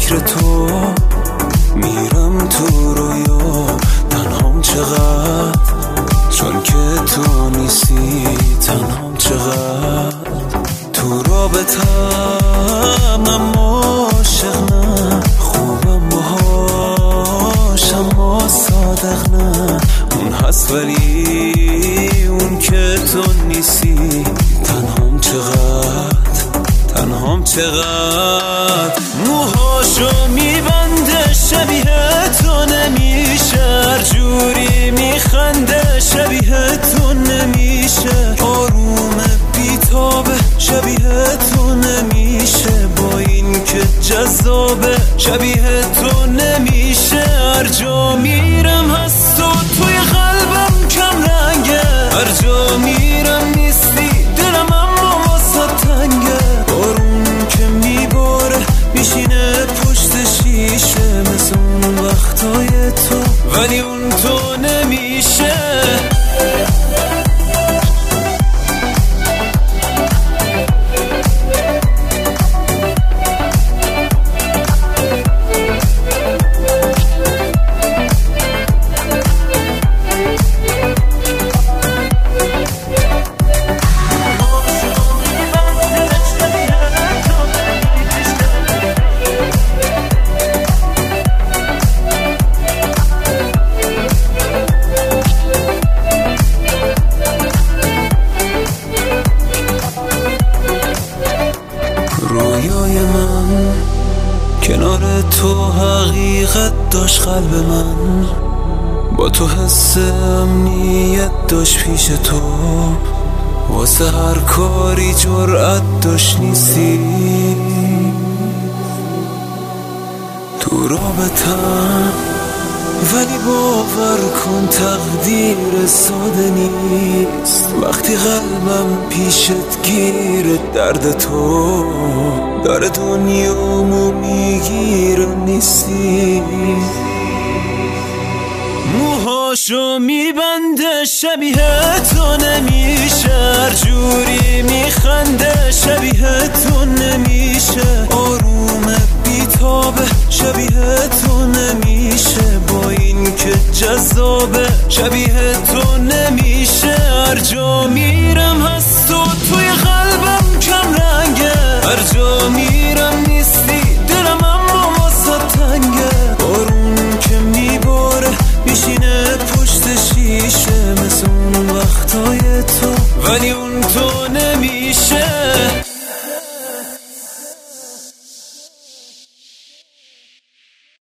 فکر تو میرم تو رویا، تنهام چقدر چون که تو نیستی، تنهام چقدر تو رابطم اما عاشق نه، خوبم باهاش اما صادق نه، اون هست ولی اون که تو نیستی، تنهام چقدر، تنهام چقدر موهاشو میبنده شبیه تو نمیشه، هر جوری میخنده شبیه تو نمیشه، آروم بیتابه شبیه تو نمیشه، با این که جذابه شبیه تو نمیشه، هر جا میرم هست و توی قلبم کم رنگه، هر جا میرم نیستی دلم اما واسه تنگه، بارون که میباره میشینه پشت شیشه، مثل اون وقتای تو ولی اون تو نمیشه. رویای من کنار تو حقیقت داشت، قلب من با تو حس امنیت داشت، پیش تو واسه هر کاری جرأت داشت، نیستی تو رابطم ولی باور کن تقدیر ساده نیست، وقتی قلبم پیشت گیره درد تو داره دنیامو میگیره، نیستی موهاشو میبنده شبیه تو نمیشه، هر جوری میخنده شبیه تو نمیشه، آروم بیتابه شبیه تو نمیشه، با این که جذابه شبیه تو نمیشه، هر جا میرم هست و توی قلبم کم رنگه، هر جا میرم نیستی دلم اما واسه تنگه، بارون که میباره میشینه پشت شیشه، مثل اون وقتای تو ولی اون تو نمیشه.